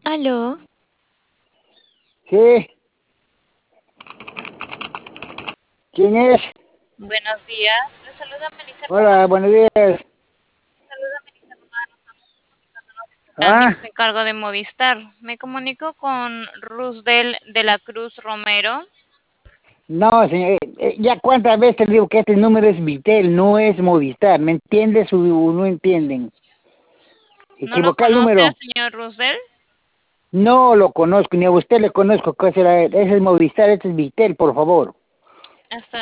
Aló, Sí, ¿quién es? buenos días. Le saluda Melissa Hola, Romano. buenos días. Saluda Melissa Romano. Estamos comunicándonos desde Ah, Landing, me encargo de Movistar. Me comunico con Rusdel de la Cruz Romero. no, señor, ya cuántas veces te digo que este número es Vitel, no es Movistar, ¿me entiendes o no entienden? ¿No lo Equivocar el conoce al número. señor Rusdel? No lo conozco, ni a usted le conozco, ¿qué será? Ese es Movistar, este es Vitel, por favor. Hasta